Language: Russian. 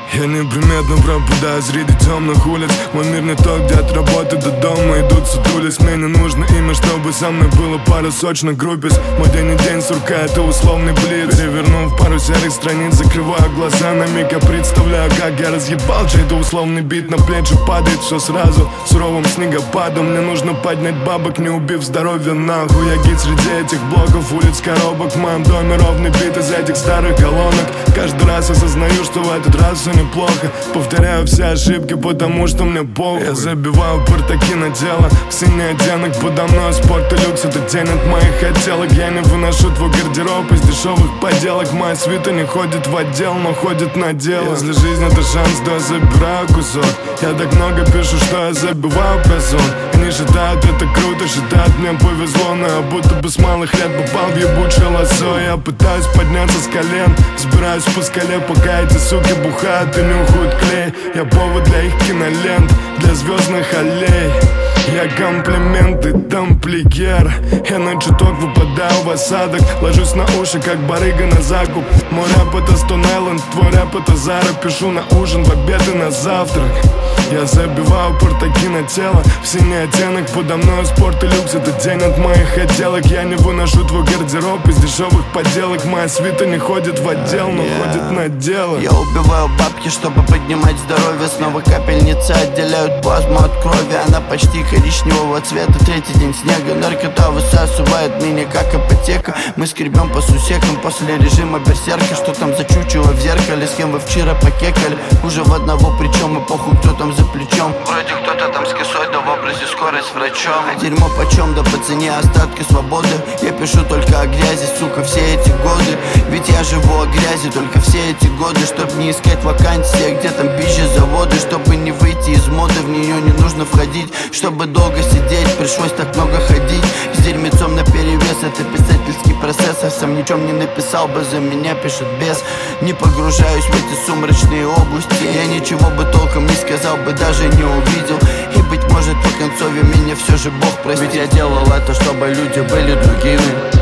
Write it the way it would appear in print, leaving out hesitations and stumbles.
Я неприметно пропадаю среди темных улиц. Мой мир не то, где от работы до дома идут сутулись. Мне не нужно имя, чтобы со мной было пара сочных группиц. Мой день и день сурка, это условный блиц. Перевернув пару серых страниц, закрываю глаза на миг. Я представляю, как я разъебал чей-то условный бит. На плечи падает все сразу, суровым снегопадом. Мне нужно поднять бабок, не убив здоровье нахуй. Я гид среди этих блоков, улиц, коробок. В моем доме ровный бит из этих старых колонок. Каждый раз осознаю, что в этот раз все неплохо. Повторяю все ошибки, потому что мне похуй. Я забиваю портаки на тело, в синий оттенок подо мной спорт и люкс. Это тень от моих хотелок. Я не выношу твой гардероб из дешевых поделок. Моя свита не ходит в отдел, но ходит на дело. Если жизнь это шанс, то я забираю кусок. Я так много пишу, что я забиваю песок. Они считают это круто, считают мне повезло. Но я будто бы с малых лет попал в ебучее лосо. Я пытаюсь подняться с колен, взбираюсь по скале, пока эти суки бухают и нюхают клей. Я повод для их кинолент, для звездных аллей. Я комплимент и тамплиер. Я на чуток выпадаю в осадок, ложусь на уши, как барыга на закуп. Мой рэп это Stone Island, твой рэп это Зара. Пишу на ужин, в обед и на завтрак. Я забиваю портаки на тело, в синий оттенок подо мной спорт и люкс. Это тень от моих хотелок. Я не выношу твой гардероб из дешевых поделок. Моя свита не ходит в отдел, но ходит на дело. Я убиваю бабки, чтобы поднимать здоровье. Снова капельницы отделяют плазму от крови. Она почти коричневого цвета, третий день снега. Наркота высасывает меня, как ипотека. Мы скребем по сусекам после режима берсерка. Что там за чучело в зеркале, с кем вы вчера покекали? Хуже в одного, причем и похуй, кто там за плечом. Вроде кто-то там с косой, да в образе скорость врачом. Дерьмо почем, да по цене остатки свободы. Я пишу только о грязи, сука, все эти годы. Ведь я живу о грязи только все эти годы. Чтоб не искать вакансии, где там пища, заводы. Чтобы не выйти из моды, в нее не нужно входить. Чтобы долго сидеть, пришлось так много ходить. С дерьмецом наперевес, это писательский процесс. Я сам ничем не написал бы, за меня пишет бес. Не погружаюсь в эти сумрачные области. Я ничего бы толком не сказал бы, даже не увидел. И быть может по концове меня все же Бог простит. Ведь я делал это, чтобы люди были другими.